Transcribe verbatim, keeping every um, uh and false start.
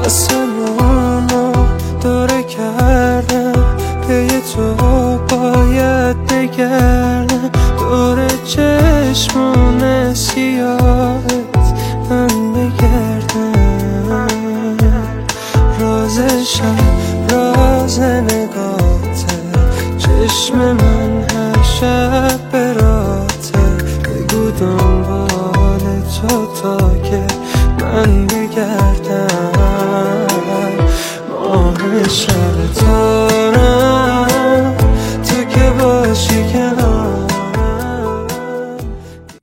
آسمونو دوره کردم، پی تو باید بگردم، دور چشمون